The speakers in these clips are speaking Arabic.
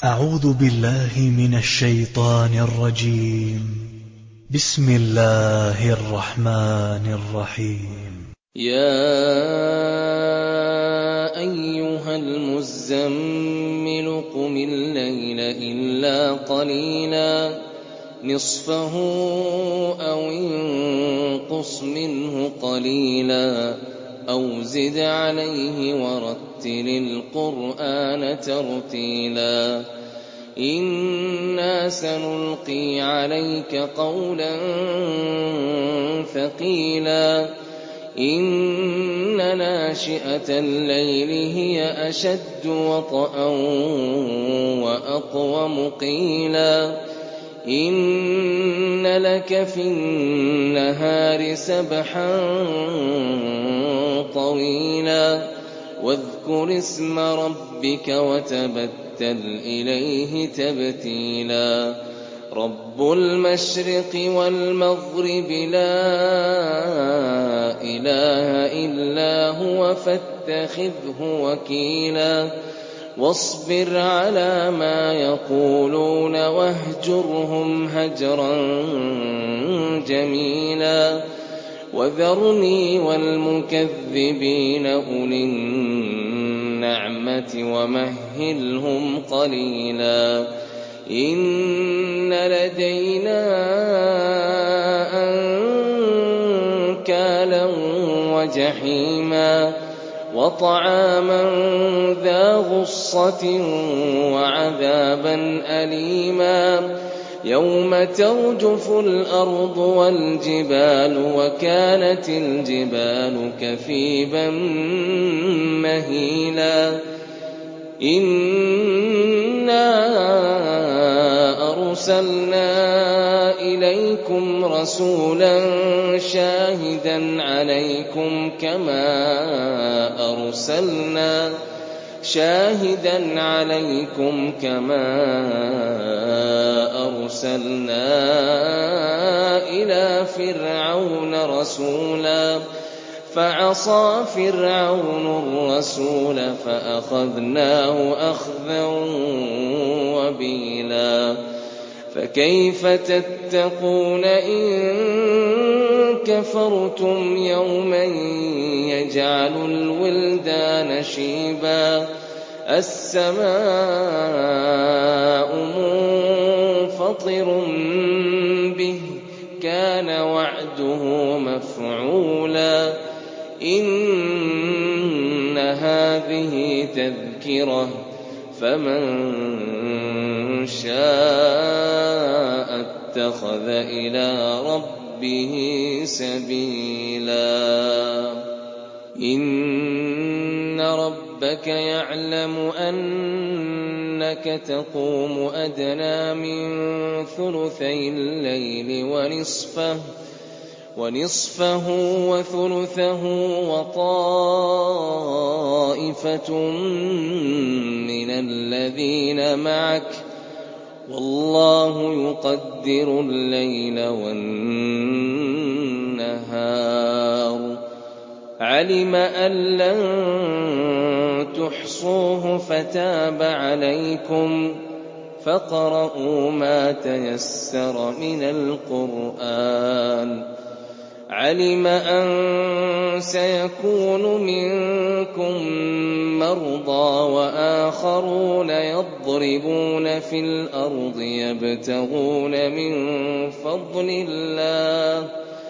أعوذ بالله من الشيطان الرجيم. بسم الله الرحمن الرحيم. يا أيها المزمل قم الليل إلا قليلا نصفه أو انقص منه قليلا أو زد عليه ورتل القرآن ترتيلا إنا سنلقي عليك قولا ثقيلا إن ناشئة الليل هي أشد وطئا وأقوم قيلا إن لك في النهار سبحا طويلا واذكر اسم ربك وتبتل إليه تبتيلا رب المشرق والمغرب لا إله إلا هو فاتخذه وكيلا واصبر على ما يقولون واهجرهم هجرا جميلا وذرني والمكذبين أولي النعمة ومهلهم قليلا إن لدينا أنكالا وجحيما وطعاما ذا غصة وعذابا أليما يوم ترجف الأرض والجبال وكانت الجبال كثيبا مهيلا إنا أرسلنا إليكم رسولا شاهدا عليكم كما أرسلنا إلى فرعون رسولا فعصى فرعون الرسول فأخذناه أخذا وبيلا فكيف تتقون إن كفرتم يوما يجعل الولدان شيبا السماء منفطر به كان وعده مفعولا إن هذه تذكرة فمن شاء اتخذ إلى ربه سبيلا إن ربك يعلم أنك تقوم أدنى من ثلثي الليل ونصفه وثلثه وطائفة من الذين معك والله يقدر الليل والنهار علم أن لن تحصوه فتاب عليكم فاقرؤوا ما تيسر من القرآن علم أن سيكون منكم مرضى وآخرون يضربون في الأرض يبتغون من فضل الله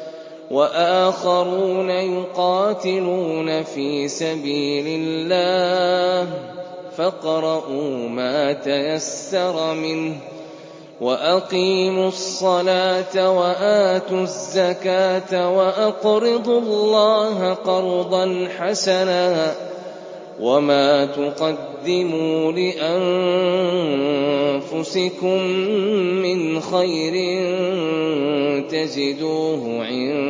وآخرون يقاتلون في سبيل الله فاقرؤوا ما تيسر منه وأقيموا الصلاة وآتوا الزكاة وأقرضوا الله قرضا حسنا وما تقدموا لأنفسكم من خير تجدوه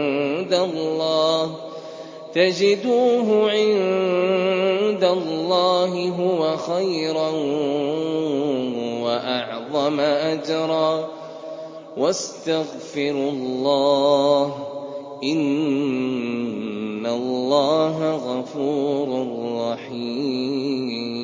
عند الله هو خيرا وأعظم أجرا واستغفروا الله إن الله غفور رحيم